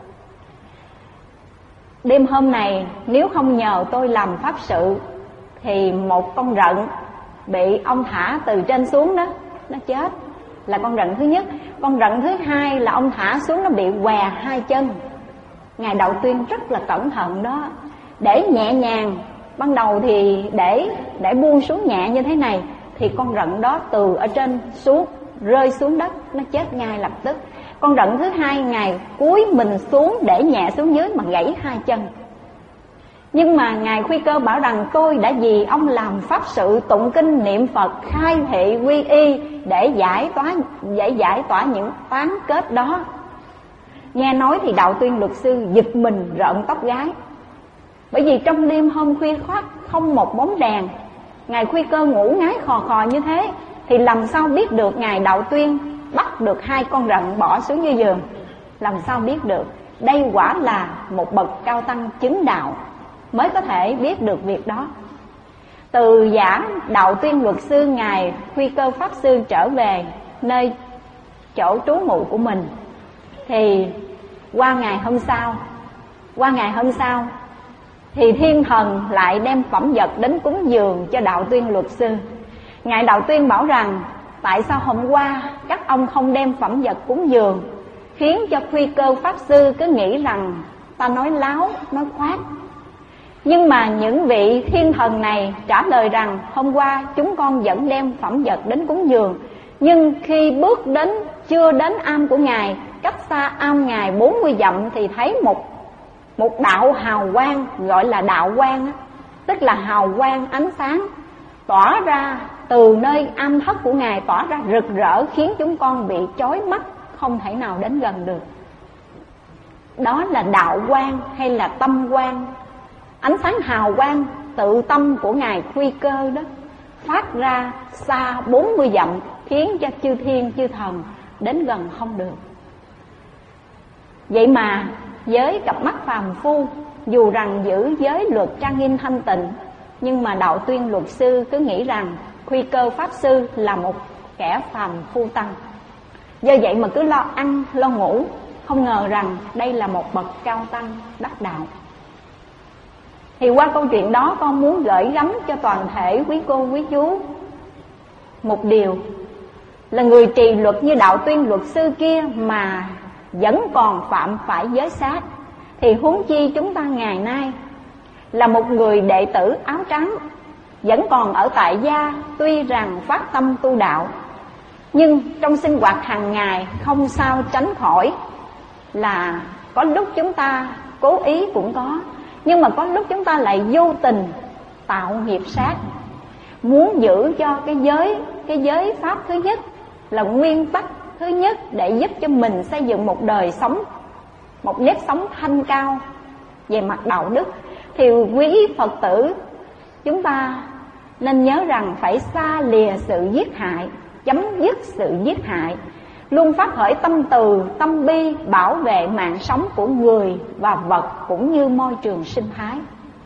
Đêm hôm này nếu không nhờ tôi làm pháp sự thì một con rận bị ông thả từ trên xuống đó, nó chết, là con rận thứ nhất. Con rận thứ hai là ông thả xuống nó bị què hai chân. Ngài Đạo Tuyên rất là cẩn thận đó, để nhẹ nhàng. Ban đầu thì để để buông xuống nhẹ như thế này thì con rận đó từ ở trên xuống, rơi xuống đất, nó chết ngay lập tức. Con rận thứ hai Ngài cúi mình xuống để nhẹ xuống dưới mà gãy hai chân. Nhưng mà Ngài Khuy Cơ bảo rằng: tôi đã vì ông làm pháp sự tụng kinh niệm Phật, khai thị quy y để giải tỏa, để giải tỏa những toán kết đó. Nghe nói thì Đạo Tuyên Luật Sư giật mình rợn tóc gái, bởi vì trong đêm hôm khuya khoắt không một bóng đèn, Ngài Khuy Cơ ngủ ngái khò khò như thế thì làm sao biết được Ngài Đạo Tuyên bắt được hai con rận bỏ xuống dưới giường? Làm sao biết được? Đây quả là một bậc cao tăng chứng đạo mới có thể biết được việc đó. Từ giả Đạo Tuyên Luật Sư, Ngài Khuy Cơ Pháp Sư trở về nơi chỗ trú ngụ của mình thì qua ngày hôm sau, qua ngày hôm sau thì thiên thần lại đem phẩm vật đến cúng dường cho Đạo Tuyên Luật Sư. Ngài Đạo Tuyên bảo rằng: tại sao hôm qua các ông không đem phẩm vật cúng dường, khiến cho Khuy Cơ Pháp Sư cứ nghĩ rằng ta nói láo, nói khoác. Nhưng mà những vị thiên thần này trả lời rằng: hôm qua chúng con vẫn đem phẩm vật đến cúng dường, nhưng khi bước đến, chưa đến am của Ngài, cách xa am Ngài bốn mươi dặm thì thấy một một đạo hào quang, gọi là đạo quang, tức là hào quang ánh sáng tỏa ra từ nơi am thất của Ngài, tỏa ra rực rỡ, khiến chúng con bị chói mắt, không thể nào đến gần được. Đó là đạo quang hay là tâm quang, ánh sáng hào quang tự tâm của Ngài Khuy Cơ đó. phát ra xa bốn mươi dặm, khiến cho chư thiên chư thần đến gần không được. Vậy mà với cặp mắt phàm phu, dù rằng giữ giới luật trang nghiêm thanh tịnh, nhưng mà đạo tuyên luật sư cứ nghĩ rằng Khuy Cơ Pháp Sư là một kẻ phàm phu tăng. Do vậy mà cứ lo ăn lo ngủ, không ngờ rằng đây là một bậc cao tăng đắc đạo. Thì qua câu chuyện đó, con muốn gửi gắm cho toàn thể quý cô quý chú một điều là người trì luật như đạo tuyên luật sư kia mà vẫn còn phạm phải giới sát, thì huống chi chúng ta ngày nay là một người đệ tử áo trắng, vẫn còn ở tại gia, tuy rằng phát tâm tu đạo, nhưng trong sinh hoạt hàng ngày không sao tránh khỏi là có lúc chúng ta cố ý cũng có, nhưng mà có lúc chúng ta lại vô tình tạo nghiệp sát. Muốn giữ cho cái giới cái giới pháp thứ nhất là nguyên tắc thứ nhất để giúp cho mình xây dựng một đời sống, một nếp sống thanh cao về mặt đạo đức, thì quý Phật tử chúng ta nên nhớ rằng phải xa lìa sự giết hại, chấm dứt sự giết hại, luôn phát khởi tâm từ, tâm bi, bảo vệ mạng sống của người và vật cũng như môi trường sinh thái.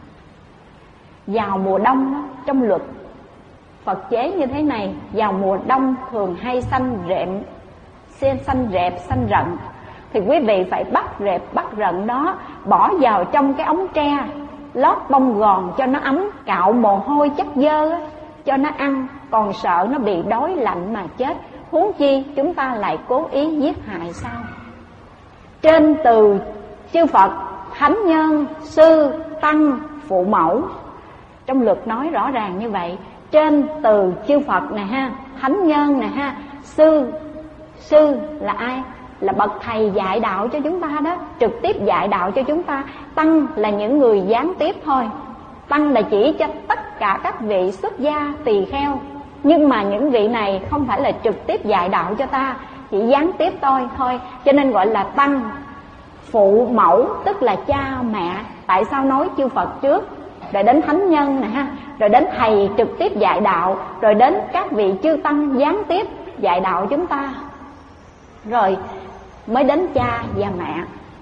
Vào mùa đông đó, trong luật Phật chế như thế này, vào mùa đông thường hay xanh rệm, xanh rệp, xanh rận, thì quý vị phải bắt rệp, bắt rận đó, bỏ vào trong cái ống tre, lót bông gòn cho nó ấm, cạo mồ hôi chất dơ cho nó ăn, còn sợ nó bị đói lạnh mà chết. Huống chi chúng ta lại cố ý giết hại sao? Trên từ chư Phật, thánh nhân, sư, tăng, phụ mẫu, trong luật nói rõ ràng như vậy. Trên từ chư Phật nè ha, thánh nhân nè ha, sư, sư là ai? Là bậc thầy dạy đạo cho chúng ta đó, trực tiếp dạy đạo cho chúng ta. Tăng là những người gián tiếp thôi. Tăng là chỉ cho tất cả các vị xuất gia tỳ kheo, nhưng mà những vị này không phải là trực tiếp dạy đạo cho ta, chỉ gián tiếp thôi thôi, cho nên gọi là tăng. Phụ mẫu tức là cha mẹ. Tại sao nói chư Phật trước, rồi đến thánh nhân nè ha, rồi đến thầy trực tiếp dạy đạo, rồi đến các vị chư tăng gián tiếp dạy đạo chúng ta, rồi mới đến cha và mẹ.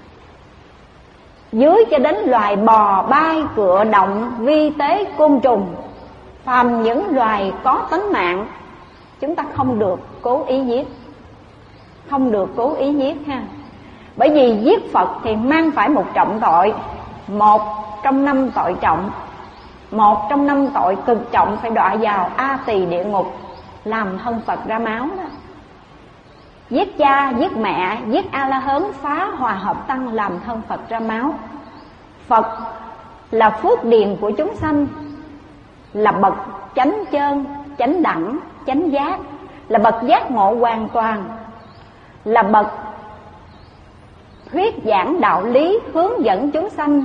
Dưới cho đến loài bò bay cựa động vi tế côn trùng, phàm những loài có tánh mạng, chúng ta không được cố ý giết, không được cố ý giết ha. Bởi vì giết Phật thì mang phải một trọng tội, một trong năm tội trọng, một trong năm tội cực trọng, phải đọa vào A Tỳ địa ngục, làm thân Phật ra máu đó. Giết cha, giết mẹ, giết A La Hớn, phá hòa hợp tăng, làm thân Phật ra máu. Phật là phước điền của chúng sanh, là bậc chánh chân, chánh đẳng, chánh giác, là bậc giác ngộ hoàn toàn, là bậc thuyết giảng đạo lý, hướng dẫn chúng sanh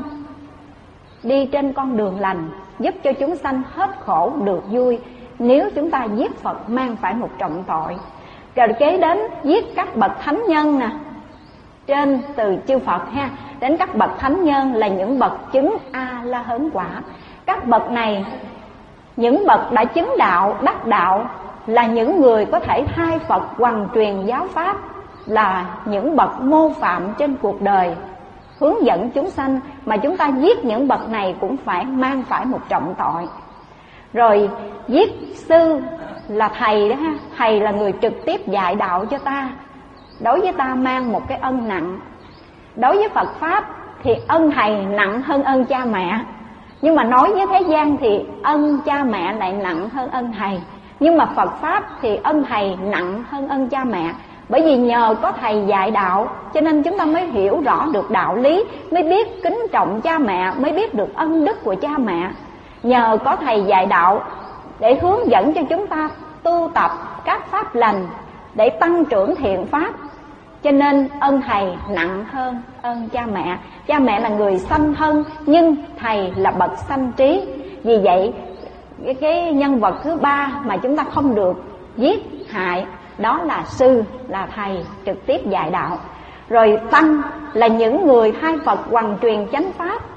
đi trên con đường lành, giúp cho chúng sanh hết khổ được vui. Nếu chúng ta giết Phật mang phải một trọng tội. Rồi kế đến giết các bậc thánh nhân nè, trên từ chư Phật ha, đến các bậc thánh nhân là những bậc chứng A La Hớn quả. Các bậc này, những bậc đã chứng đạo, đắc đạo, là những người có thể thay Phật hoằng truyền giáo pháp, là những bậc mô phạm trên cuộc đời, hướng dẫn chúng sanh. Mà chúng ta giết những bậc này cũng phải mang phải một trọng tội. Rồi giết sư là thầy đó ha, thầy là người trực tiếp dạy đạo cho ta, đối với ta mang một cái ân nặng. Đối với Phật Pháp thì ân thầy nặng hơn ân cha mẹ, nhưng mà nói với thế gian thì ân cha mẹ lại nặng hơn ân thầy. Nhưng mà Phật Pháp thì ân thầy nặng hơn ân cha mẹ. Bởi vì nhờ có thầy dạy đạo cho nên chúng ta mới hiểu rõ được đạo lý, mới biết kính trọng cha mẹ, mới biết được ân đức của cha mẹ. Nhờ có thầy dạy đạo để hướng dẫn cho chúng ta tu tập các pháp lành, để tăng trưởng thiện pháp, cho nên ân thầy nặng hơn ân cha mẹ. Cha mẹ là người sanh thân, nhưng thầy là bậc sanh trí. Vì vậy cái nhân vật thứ ba mà chúng ta không được giết hại đó là sư, là thầy trực tiếp dạy đạo. Rồi tăng là những người thay Phật hoằng truyền chánh pháp,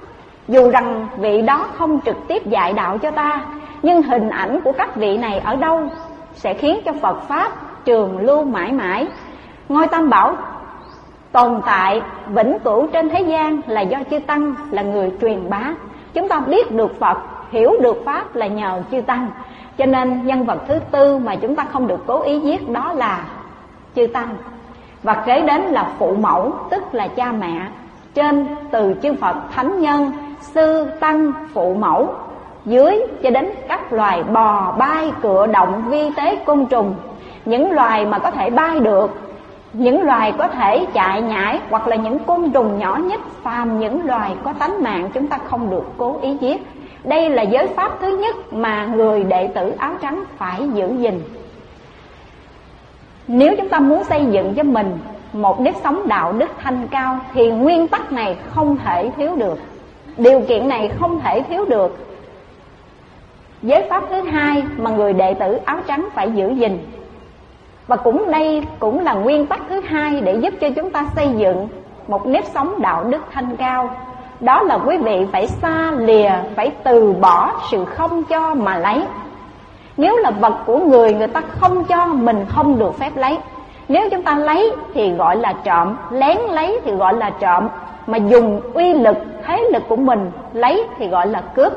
Dù rằng vị đó không trực tiếp dạy đạo cho ta, nhưng hình ảnh của các vị này ở đâu sẽ khiến cho Phật Pháp trường lưu mãi mãi. Ngôi Tam Bảo tồn tại vĩnh cửu trên thế gian là do chư Tăng là người truyền bá. Chúng ta biết được Phật, hiểu được Pháp là nhờ chư Tăng. Cho nên nhân vật thứ tư mà chúng ta không được cố ý giết đó là chư Tăng. Và kế đến là phụ mẫu, tức là cha mẹ. Trên từ chư Phật, thánh nhân, sư, tăng, phụ mẫu. Dưới cho đến các loài bò, bay, cựa, động, vi tế, côn trùng. Những loài mà có thể bay được, những loài có thể chạy nhảy, hoặc là những côn trùng nhỏ nhất, phàm những loài có tánh mạng chúng ta không được cố ý giết. Đây là giới pháp thứ nhất mà người đệ tử áo trắng phải giữ gìn. Nếu chúng ta muốn xây dựng cho mình một nếp sống đạo đức thanh cao thì nguyên tắc này không thể thiếu được, điều kiện này không thể thiếu được. Giới pháp thứ hai mà người đệ tử áo trắng phải giữ gìn, và cũng đây cũng là nguyên tắc thứ hai để giúp cho chúng ta xây dựng một nếp sống đạo đức thanh cao. Đó là quý vị phải xa lìa, phải từ bỏ sự không cho mà lấy. Nếu là vật của người, người ta không cho, mình không được phép lấy. Nếu chúng ta lấy thì gọi là trộm, lén lấy thì gọi là trộm, mà dùng uy lực, thế lực của mình lấy thì gọi là cướp.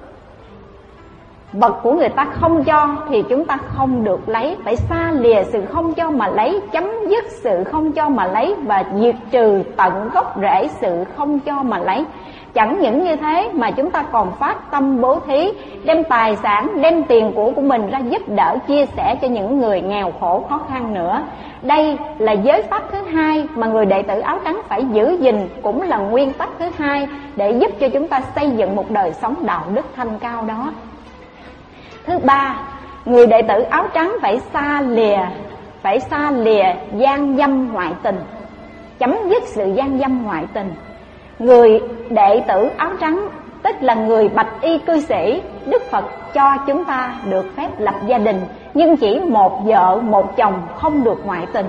Vật của người ta không cho thì chúng ta không được lấy. Phải xa lìa sự không cho mà lấy, chấm dứt sự không cho mà lấy, và diệt trừ tận gốc rễ sự không cho mà lấy. Chẳng những như thế mà chúng ta còn phát tâm bố thí, đem tài sản, đem tiền của của mình ra giúp đỡ, chia sẻ cho những người nghèo khổ khó khăn nữa. Đây là giới pháp thứ hai mà người đệ tử áo trắng phải giữ gìn, cũng là nguyên tắc thứ hai để giúp cho chúng ta xây dựng một đời sống đạo đức thanh cao đó. Thứ ba, người đệ tử áo trắng phải xa lìa, phải xa lìa gian dâm ngoại tình, chấm dứt sự gian dâm ngoại tình. Người đệ tử áo trắng tức là người bạch y cư sĩ. Đức Phật cho chúng ta được phép lập gia đình, nhưng chỉ một vợ một chồng, không được ngoại tình.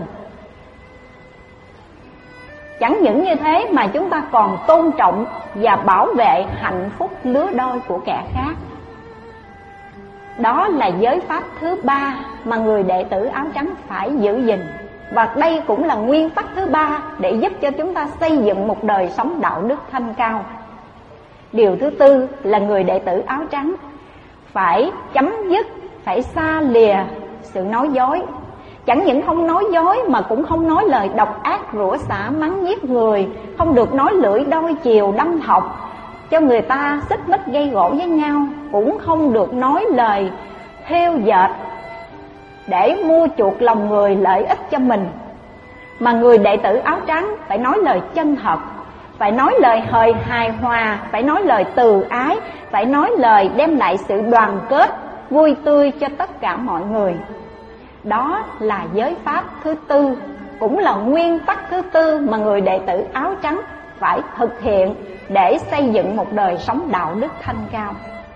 Chẳng những như thế mà chúng ta còn tôn trọng và bảo vệ hạnh phúc lứa đôi của kẻ khác. Đó là giới pháp thứ ba mà người đệ tử áo trắng phải giữ gìn. Và đây cũng là nguyên tắc thứ ba để giúp cho chúng ta xây dựng một đời sống đạo đức thanh cao. Điều thứ tư là người đệ tử áo trắng phải chấm dứt, phải xa lìa sự nói dối. Chẳng những không nói dối mà cũng không nói lời độc ác, rủa xả, mắng giết người. Không được nói lưỡi đôi chiều đâm thọc cho người ta xích mích gây gổ với nhau. Cũng không được nói lời thêu dệt để mua chuộc lòng người, lợi ích cho mình. Mà người đệ tử áo trắng phải nói lời chân thật, phải nói lời hời hài hòa, phải nói lời từ ái, phải nói lời đem lại sự đoàn kết, vui tươi cho tất cả mọi người. Đó là giới pháp thứ tư, cũng là nguyên tắc thứ tư mà người đệ tử áo trắng phải thực hiện để xây dựng một đời sống đạo đức thanh cao.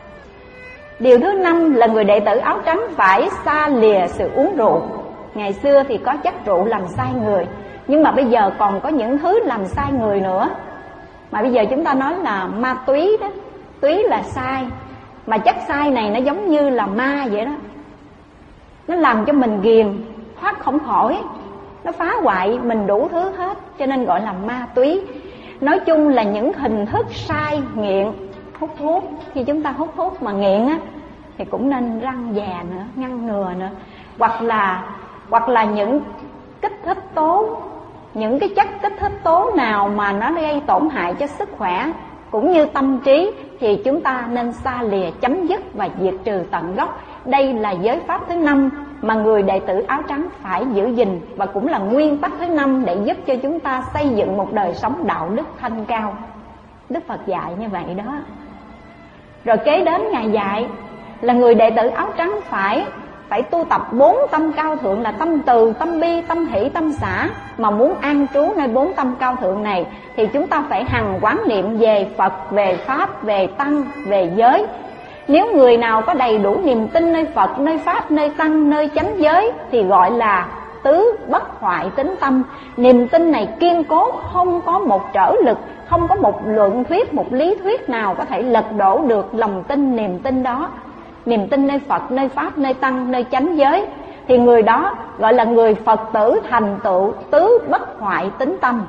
Điều thứ năm là người đệ tử áo trắng phải xa lìa sự uống rượu. Ngày xưa thì có chất rượu làm sai người, nhưng mà bây giờ còn có những thứ làm sai người nữa. Mà bây giờ chúng ta nói là ma túy đó. Túy là sai, mà chất sai này nó giống như là ma vậy đó. Nó làm cho mình ghiền, thoát không khỏi. Nó phá hoại mình đủ thứ hết, cho nên gọi là ma túy. Nói chung là những hình thức sai nghiện. Hút thuốc, khi chúng ta hút thuốc mà nghiện á thì cũng nên răng dè nữa, ngăn ngừa nữa. Hoặc là hoặc là những kích thích tố, những cái chất kích thích tố nào mà nó gây tổn hại cho sức khỏe cũng như tâm trí thì chúng ta nên xa lìa, chấm dứt và diệt trừ tận gốc. Đây là giới pháp thứ năm mà người đệ tử áo trắng phải giữ gìn, và cũng là nguyên tắc thứ năm để giúp cho chúng ta xây dựng một đời sống đạo đức thanh cao. Đức Phật dạy như vậy đó. Rồi kế đến Ngài dạy là người đệ tử áo trắng phải phải tu tập bốn tâm cao thượng là tâm từ, tâm bi, tâm hỷ, tâm xả. Mà muốn an trú nơi bốn tâm cao thượng này thì chúng ta phải hằng quán niệm về Phật, về Pháp, về Tăng, về giới. Nếu người nào có đầy đủ niềm tin nơi Phật, nơi Pháp, nơi Tăng, nơi chánh giới thì gọi là tứ bất hoại tính tâm. Niềm tin này kiên cố, không có một trở lực, không có một luận thuyết, một lý thuyết nào có thể lật đổ được lòng tin, niềm tin đó. Niềm tin nơi Phật, nơi Pháp, nơi Tăng, nơi chánh giới, thì người đó gọi là người Phật tử thành tựu tứ bất hoại tính tâm.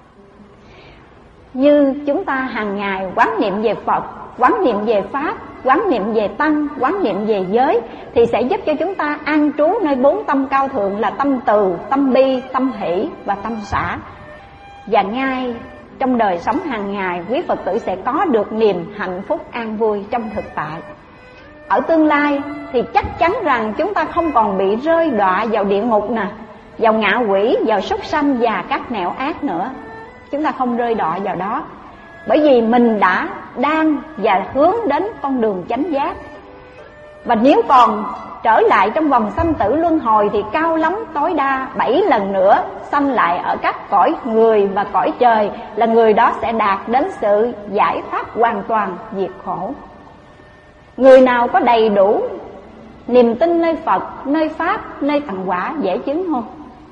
Như chúng ta hàng ngày quán niệm về Phật, quán niệm về Pháp, quán niệm về Tăng, quán niệm về giới, thì sẽ giúp cho chúng ta an trú nơi bốn tâm cao thượng là tâm từ, tâm bi, tâm hỷ và tâm xả. Và ngay trong đời sống hàng ngày, quý Phật tử sẽ có được niềm hạnh phúc an vui trong thực tại. Ở tương lai thì chắc chắn rằng chúng ta không còn bị rơi đọa vào địa ngục nè, vào ngạ quỷ, vào súc sanh và các nẻo ác nữa. Chúng ta không rơi đọa vào đó, bởi vì mình đã, đang và hướng đến con đường chánh giác. Và nếu còn trở lại trong vòng sanh tử luân hồi thì cao lắm tối đa bảy lần nữa sanh lại ở các cõi người và cõi trời, là người đó sẽ đạt đến sự giải thoát hoàn toàn diệt khổ. Người nào có đầy đủ niềm tin nơi Phật, nơi Pháp, nơi Tạng quả dễ chứng không?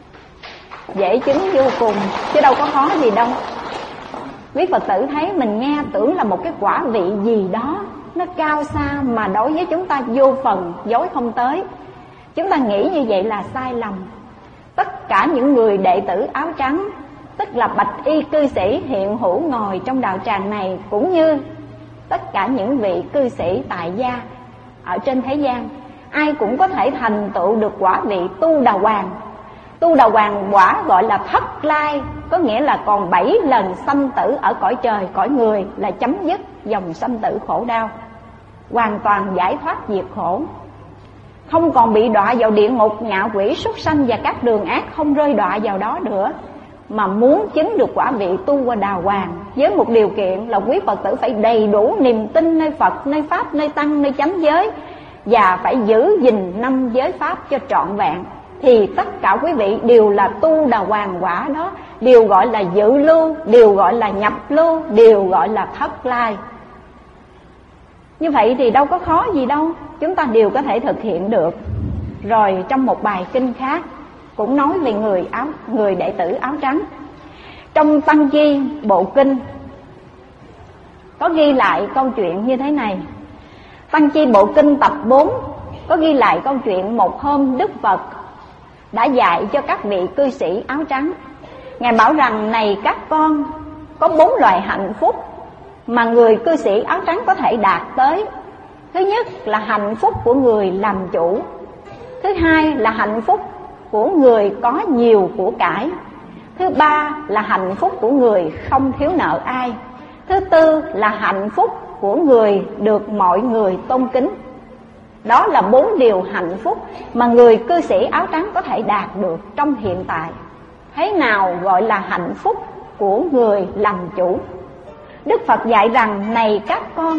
Dễ chứng vô cùng, chứ đâu có khó gì đâu. Quý Phật tử thấy mình nghe tưởng là một cái quả vị gì đó nó cao xa, mà đối với chúng ta vô phần, dối không tới. Chúng ta nghĩ như vậy là sai lầm. Tất cả những người đệ tử áo trắng, tức là bạch y cư sĩ hiện hữu ngồi trong đạo tràng này, cũng như tất cả những vị cư sĩ tại gia ở trên thế gian, ai cũng có thể thành tựu được quả vị tu đà hoàng. Tu đà hoàng quả gọi là thất lai, có nghĩa là còn bảy lần sanh tử ở cõi trời, cõi người, là chấm dứt dòng sanh tử khổ đau, hoàn toàn giải thoát diệt khổ, không còn bị đọa vào địa ngục, ngạ quỷ, súc sanh và các đường ác, không rơi đọa vào đó nữa. Mà muốn chứng được quả vị tu qua đà hoàng, với một điều kiện là quý Phật tử phải đầy đủ niềm tin nơi Phật, nơi Pháp, nơi Tăng, nơi chánh giới, và phải giữ gìn năm giới Pháp cho trọn vẹn, thì tất cả quý vị đều là tu đà hoàng quả đó, đều gọi là dự lưu, đều gọi là nhập lưu, đều gọi là thất lai. Như vậy thì đâu có khó gì đâu, chúng ta đều có thể thực hiện được. Rồi trong một bài kinh khác cũng nói về người áo người đệ tử áo trắng. Trong Tăng Chi Bộ Kinh có ghi lại câu chuyện như thế này. Tăng Chi Bộ Kinh tập bốn có ghi lại câu chuyện một hôm Đức Phật đã dạy cho các vị cư sĩ áo trắng. Ngài bảo rằng: này các con, có bốn loại hạnh phúc mà người cư sĩ áo trắng có thể đạt tới. Thứ nhất là hạnh phúc của người làm chủ. Thứ hai là hạnh phúc của người có nhiều của cải. Thứ ba là hạnh phúc của người không thiếu nợ ai. Thứ tư là hạnh phúc của người được mọi người tôn kính. Đó là bốn điều hạnh phúc mà người cư sĩ áo trắng có thể đạt được trong hiện tại. Thế nào gọi là hạnh phúc của người làm chủ? Đức Phật dạy rằng: này các con,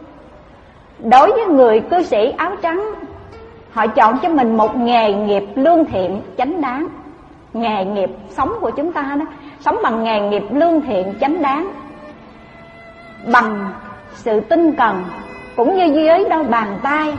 đối với người cư sĩ áo trắng, họ chọn cho mình một nghề nghiệp lương thiện chánh đáng. Nghề nghiệp sống của chúng ta đó, sống bằng nghề nghiệp lương thiện chánh đáng, bằng sự tinh cần, cũng như dưới đôi bàn tay,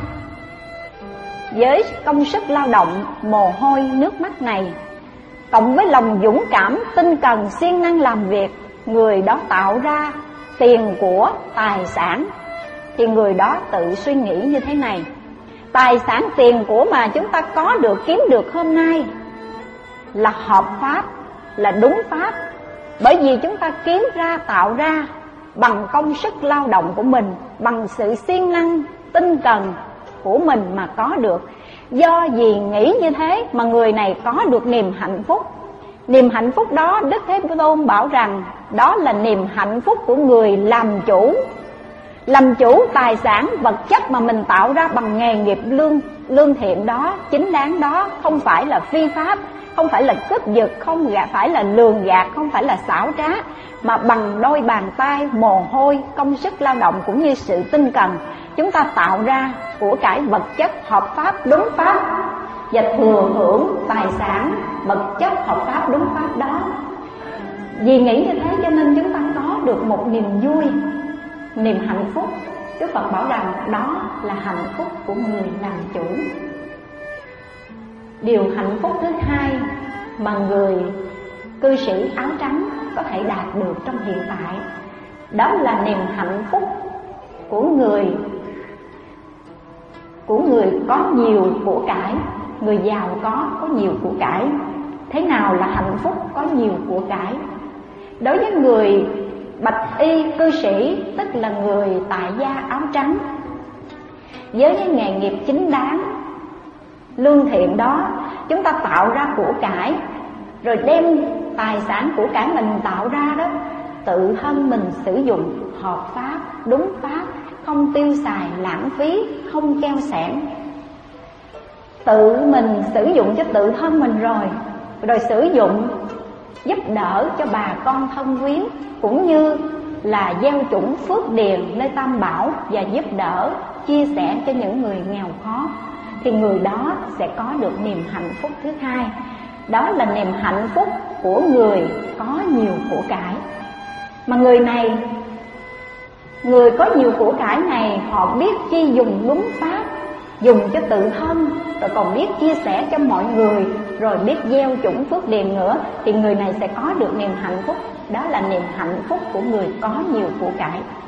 với công sức lao động, mồ hôi, nước mắt này, cộng với lòng dũng cảm, tinh cần, siêng năng làm việc, người đó tạo ra tiền của, tài sản. Thì người đó tự suy nghĩ như thế này: tài sản tiền của mà chúng ta có được, kiếm được hôm nay là hợp pháp, là đúng pháp. Bởi vì chúng ta kiếm ra, tạo ra bằng công sức lao động của mình, bằng sự siêng năng, tinh cần của mình mà có được. Do vì nghĩ như thế mà người này có được niềm hạnh phúc. Niềm hạnh phúc đó Đức Thế Tôn bảo rằng đó là niềm hạnh phúc của người làm chủ. Làm chủ tài sản vật chất mà mình tạo ra bằng nghề nghiệp lương, lương thiện đó, chính đáng đó, không phải là phi pháp, không phải là cướp giật, không phải là lường gạt, không phải là xảo trá, mà bằng đôi bàn tay, mồ hôi, công sức lao động cũng như sự tinh cần, chúng ta tạo ra của cải vật chất hợp pháp, đúng pháp, và thừa hưởng tài sản vật chất hợp pháp, đúng pháp đó. Vì nghĩ như thế cho nên chúng ta có được một niềm vui, niềm hạnh phúc. Đức Phật bảo rằng đó là hạnh phúc của người làm chủ. Điều hạnh phúc thứ hai mà người cư sĩ áo trắng có thể đạt được trong hiện tại, đó là niềm hạnh phúc của người của người có nhiều của cải. Người giàu có có nhiều của cải. Thế nào là hạnh phúc có nhiều của cải? Đối với người bạch y cư sĩ, tức là người tại gia áo trắng, với cái nghề nghiệp chính đáng lương thiện đó, chúng ta tạo ra của cải, rồi đem tài sản của cải mình tạo ra đó, tự thân mình sử dụng hợp pháp, đúng pháp, không tiêu xài lãng phí, không keo xẻn. Tự mình sử dụng cho tự thân mình rồi, rồi sử dụng giúp đỡ cho bà con thân quyến, cũng như là gieo chủng phước điền nơi Tam Bảo và giúp đỡ, chia sẻ cho những người nghèo khó, thì người đó sẽ có được niềm hạnh phúc thứ hai. Đó là niềm hạnh phúc của người có nhiều của cải. Mà người này, người có nhiều của cải này, họ biết chi dùng đúng pháp, dùng cho tự thân, rồi còn biết chia sẻ cho mọi người, rồi biết gieo chủng phước điền nữa, thì người này sẽ có được niềm hạnh phúc. Đó là niềm hạnh phúc của người có nhiều của cải.